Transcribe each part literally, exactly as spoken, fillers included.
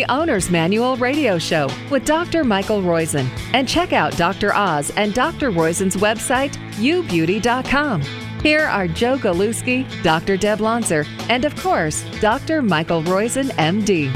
Owner's Manual radio show with Doctor Michael Roizen. And check out Doctor Oz and Doctor Roizen's website, you beauty dot com. Here are Joe Galuski, Doctor Deb Lonzer, and of course, Doctor Michael Roizen, M D.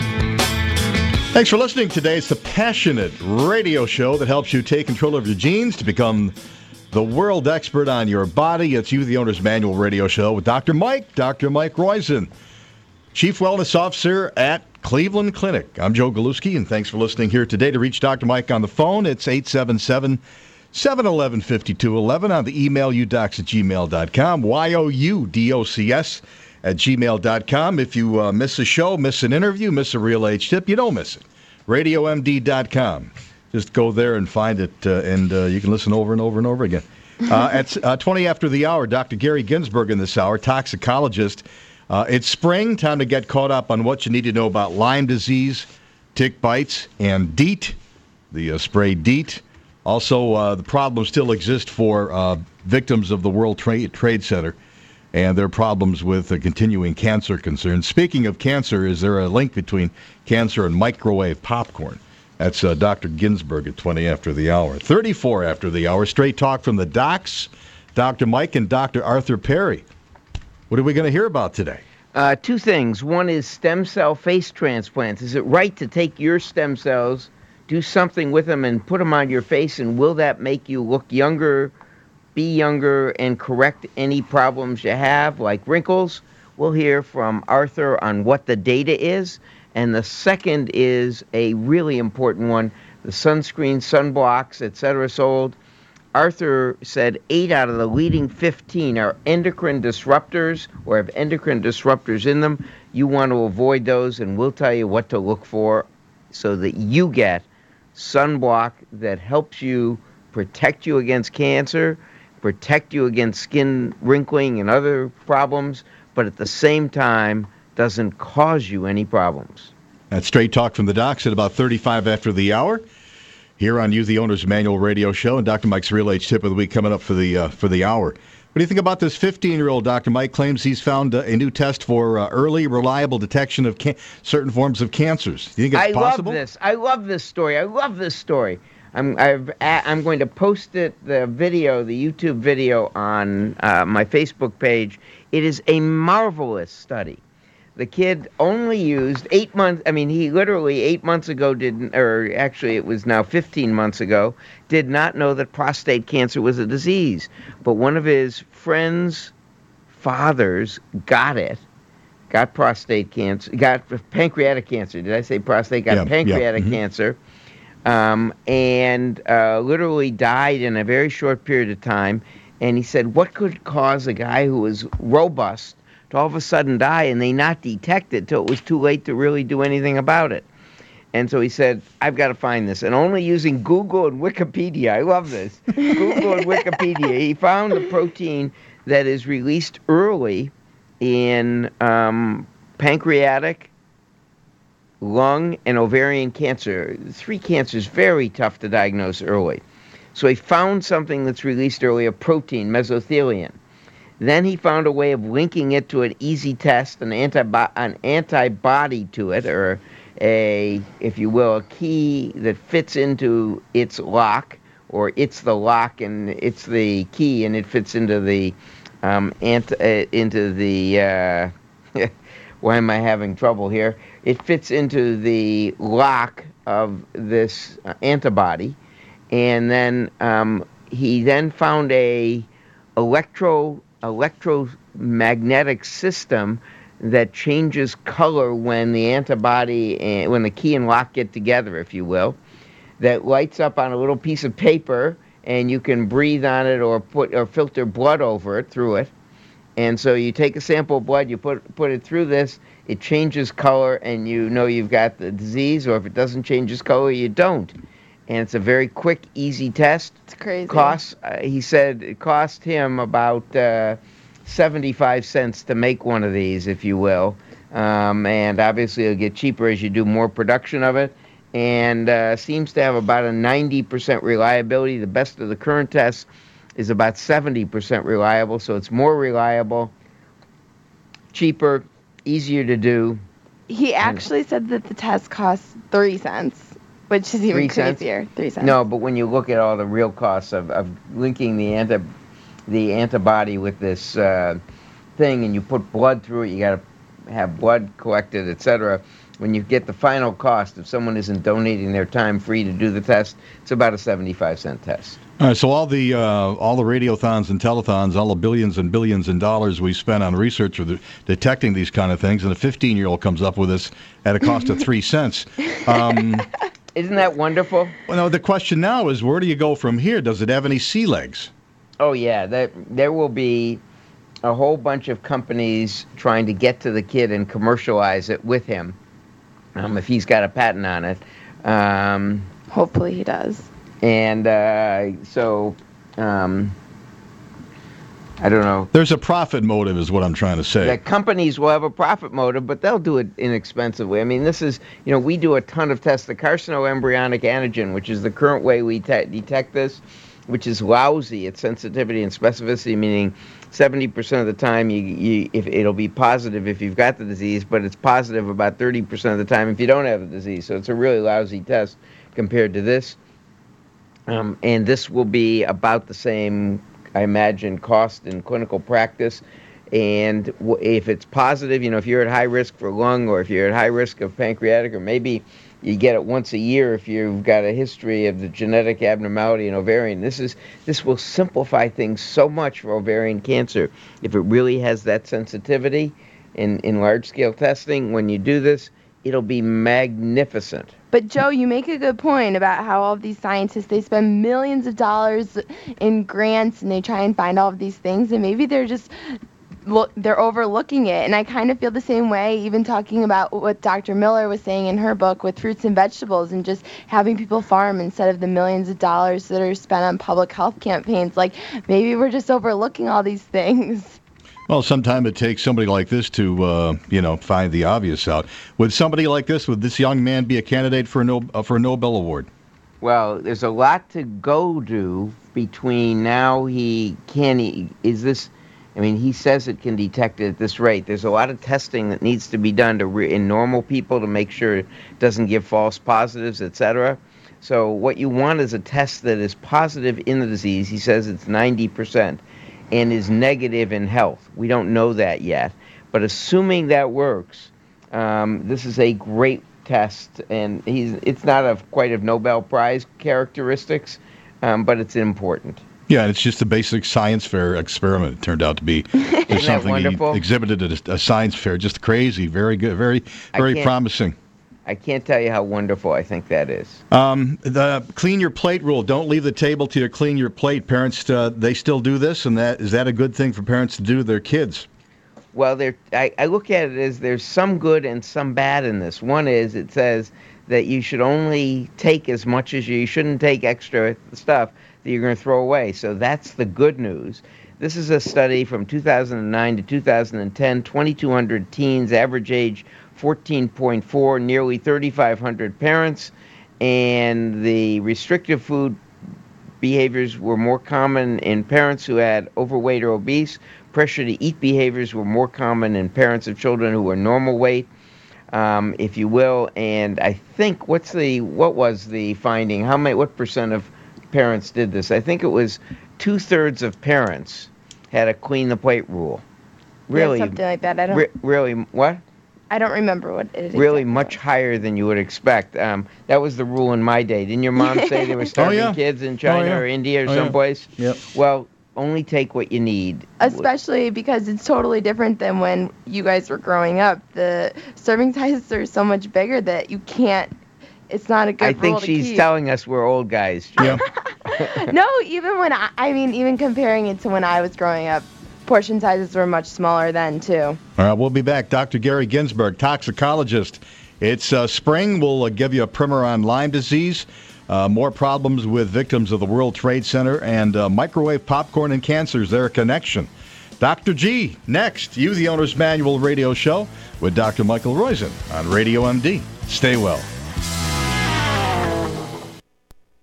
Thanks for listening today. It's the passionate radio show that helps you take control of your genes to become the world expert on your body. It's You, the Owner's Manual radio show with Doctor Mike, Doctor Mike Roizen, Chief Wellness Officer at Cleveland Clinic. I'm Joe Galuski, and thanks for listening here today. To reach Doctor Mike on the phone, it's eight seven seven, seven one one, five two one one. On the email, u docs at gmail dot com, Y O U D O C S at gmail dot com. If you uh, miss a show, miss an interview, miss a real age tip, you don't miss it. radio m d dot com. Just go there and find it, uh, and uh, you can listen over and over and over again. Uh, at uh, twenty after the hour, Doctor Gary Ginsberg in this hour, toxicologist. Uh, it's spring, time to get caught up on what you need to know about Lyme disease, tick bites, and DEET, the uh, spray DEET. Also, uh, the problem still exists for uh, victims of the World Trade, Trade Center and their problems with uh, continuing cancer concerns. Speaking of cancer, is there a link between cancer and microwave popcorn? That's uh, Doctor Ginsberg at twenty after the hour. thirty-four after the hour, straight talk from the docs, Doctor Mike and Doctor Arthur Perry. What are we going to hear about today? Uh, two things. One is stem cell face transplants. Is it right to take your stem cells, do something with them, and put them on your face, and will that make you look younger, be younger, and correct any problems you have, like wrinkles? We'll hear from Arthur on what the data is. And the second is a really important one, the sunscreen, sunblocks, et cetera sold. Arthur said eight out of the leading fifteen are endocrine disruptors or have endocrine disruptors in them. You want to avoid those, and we'll tell you what to look for so that you get sunblock that helps you protect you against cancer, protect you against skin wrinkling and other problems, but at the same time doesn't cause you any problems. That's Straight Talk from the Docs at about thirty-five after the hour. Here on You, the Owner's Manual radio show, and Doctor Mike's Real Age Tip of the Week coming up for the uh, for the hour. What do you think about this fifteen-year-old? Doctor Mike claims he's found uh, a new test for uh, early, reliable detection of can- certain forms of cancers. Do you think it's I possible? I love this. I love this story. I love this story. I'm I've I'm going to post it, the video, the YouTube video, on uh, my Facebook page. It is a marvelous study. The kid only used eight months. I mean, he literally eight months ago didn't, or actually it was now fifteen months ago, did not know that prostate cancer was a disease. But one of his friends' fathers got it, got prostate cancer, got pancreatic cancer. Did I say prostate? Got yeah, pancreatic yeah. Mm-hmm. cancer, um, and uh, literally died in a very short period of time. And he said, what could cause a guy who was robust to all of a sudden die, and they not detect it till it was too late to really do anything about it? And so he said, I've got to find this. And only using Google and Wikipedia, I love this, Google and Wikipedia, he found a protein that is released early in um, pancreatic, lung, and ovarian cancer. Three cancers, very tough to diagnose early. So he found something that's released early, a protein, mesothelin. Then he found a way of linking it to an easy test, an, antibo- an antibody to it, or a, if you will, a key that fits into its lock, or it's the lock and it's the key, and it fits into the, um, ant- uh, into the, uh, why am I having trouble here? It fits into the lock of this uh, antibody, and then um, he then found a electro electromagnetic system that changes color when the antibody and when the key and lock get together, if you will, that lights up on a little piece of paper, and you can breathe on it or put or filter blood over it through it. And so you take a sample of blood, you put put it through this, it changes color, and you know you've got the disease, or if it doesn't change its color, you don't. And it's a very quick, easy test. It's crazy. Costs, uh, he said it cost him about uh, seventy-five cents to make one of these, if you will. Um, and obviously it'll get cheaper as you do more production of it. And uh, seems to have about a ninety percent reliability. The best of the current tests is about seventy percent reliable, so it's more reliable, cheaper, easier to do, He actually said that the test costs three cents, which is even Three crazier. cents? Three cents. No, but when you look at all the real costs of, of linking the anti, the antibody with this uh, thing, and you put blood through it, you got to have blood collected, et cetera. When you get the final cost, if someone isn't donating their time free to do the test, it's about a seventy-five cent test. All right, so all the uh, all the radiothons and telethons, all the billions and billions in dollars we spent on research or the, detecting these kind of things, and a fifteen-year-old comes up with this at a cost of three cents. Um, Isn't that wonderful? well, no, the question now is, where do you go from here? Does it have any sea legs? Oh yeah, that there will be a whole bunch of companies trying to get to the kid and commercialize it with him, um, if he's got a patent on it. Um, Hopefully he does. And uh, so, um, I don't know. There's a profit motive is what I'm trying to say. The companies will have a profit motive, but they'll do it inexpensively. I mean, this is, you know, we do a ton of tests. The carcinoembryonic antigen, which is the current way we te- detect this, which is lousy at sensitivity and specificity, meaning seventy percent of the time you, you if it'll be positive if you've got the disease, but it's positive about thirty percent of the time if you don't have the disease. So it's a really lousy test compared to this. Um, and this will be about the same, I imagine, cost in clinical practice. And w- if it's positive, you know, if you're at high risk for lung or if you're at high risk of pancreatic, or maybe you get it once a year if you've got a history of the genetic abnormality in ovarian. This is this will simplify things so much for ovarian cancer. If it really has that sensitivity in, in large-scale testing, when you do this, it'll be magnificent. But Joe, you make a good point about how all of these scientists, they spend millions of dollars in grants and they try and find all of these things, and maybe they're just look they're overlooking it. And I kind of feel the same way, even talking about what Doctor Miller was saying in her book with fruits and vegetables and just having people farm instead of the millions of dollars that are spent on public health campaigns. Like, maybe we're just overlooking all these things. Well, sometimes it takes somebody like this to, uh, you know, find the obvious out. Would somebody like this, would this young man be a candidate for a, no, uh, for a Nobel Award? Well, there's a lot to go to between now he can, he, is this, I mean, he says it can detect it at this rate. There's a lot of testing that needs to be done to re, in normal people to make sure it doesn't give false positives, et cetera. So what you want is a test that is positive in the disease. He says it's ninety percent. And is negative in health. We don't know that yet. But assuming that works, um, this is a great test. And he's it's not of quite of Nobel Prize characteristics, um, but it's important. Yeah, and it's just a basic science fair experiment. It turned out to be There's Isn't that something wonderful? he exhibited at a, a science fair. Just crazy, very good, very, very can't- promising. I can't tell you how wonderful I think that is. Um, the clean your plate rule. Don't leave the table till you clean your plate. Parents, uh, they still do this, and that is that a good thing for parents to do to their kids? Well, there, I, I look at it as there's some good and some bad in this. One is it says that you should only take as much as you, you shouldn't take extra stuff that you're going to throw away. So that's the good news. This is a study from two thousand nine to two thousand ten, twenty-two hundred teens, average age fourteen point four, nearly thirty-five hundred parents, and the restrictive food behaviors were more common in parents who had overweight or obese. Pressure to eat behaviors were more common in parents of children who were normal weight, um, if you will. And I think what's the what was the finding? How many? What percent of parents did this? I think it was two thirds of parents had a clean the plate rule. Really, Yeah, something like that. I don't. re- really, what? I don't remember what it is. Really exactly much was. higher than you would expect. Um, that was the rule in my day. Didn't your mom say there were starving yeah. kids in China yeah. or India or Oh, yeah. someplace? Yep. Well, only take what you need. Especially because it's totally different than when you guys were growing up. The serving sizes are so much bigger that you can't. It's not a good I think rule to she's keep. telling us we're old guys. Jim. Yeah. No, even when I, I mean, even comparing it to when I was growing up, portion sizes were much smaller then too. All right, we'll be back. Doctor Gary Ginsberg, toxicologist. It's uh, spring. We'll uh, give you a primer on Lyme disease, uh, more problems with victims of the World Trade Center, and uh, microwave popcorn and cancer. Is there a connection? Doctor G, next. You, the Owner's Manual radio show with Doctor Michael Roizen on Radio M D. Stay well.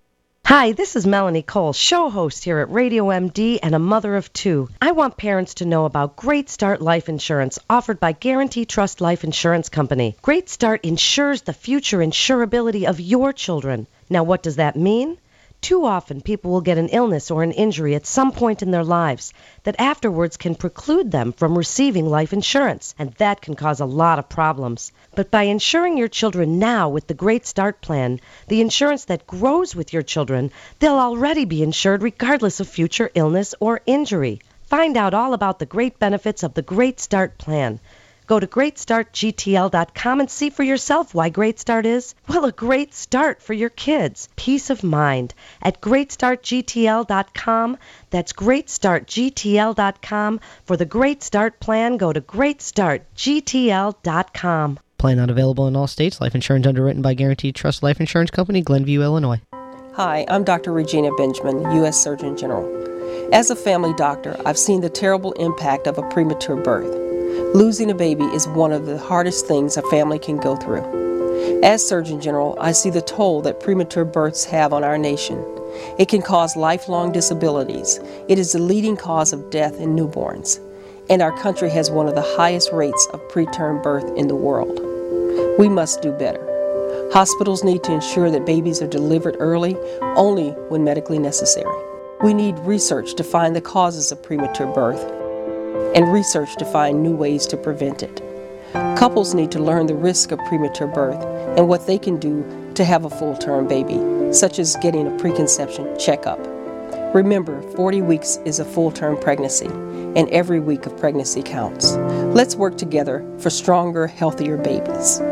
Hi, this is Melanie Cole, show host here at Radio M D and a mother of two. I want parents to know about Great Start Life Insurance offered by Guarantee Trust Life Insurance Company. Great Start insures the future insurability of your children. Now, what does that mean? Too often, people will get an illness or an injury at some point in their lives that afterwards can preclude them from receiving life insurance, and that can cause a lot of problems. But by insuring your children now with the Great Start Plan, the insurance that grows with your children, they'll already be insured regardless of future illness or injury. Find out all about the great benefits of the Great Start Plan. Go to great start G T L dot com and see for yourself why Great Start is, well, a great start for your kids. Peace of mind at great start G T L dot com. That's great start G T L dot com. For the Great Start Plan, go to great start G T L dot com. Plan not available in all states. Life insurance underwritten by Guaranteed Trust Life Insurance Company, Glenview, Illinois. Hi, I'm Doctor Regina Benjamin, U S Surgeon General. As a family doctor, I've seen the terrible impact of a premature birth. Losing a baby is one of the hardest things a family can go through. As Surgeon General, I see the toll that premature births have on our nation. It can cause lifelong disabilities. It is the leading cause of death in newborns. And our country has one of the highest rates of preterm birth in the world. We must do better. Hospitals need to ensure that babies are delivered early, only when medically necessary. We need research to find the causes of premature birth and research to find new ways to prevent it. Couples need to learn the risk of premature birth and what they can do to have a full-term baby, such as getting a preconception checkup. Remember, forty weeks is a full-term pregnancy, and every week of pregnancy counts. Let's work together for stronger, healthier babies.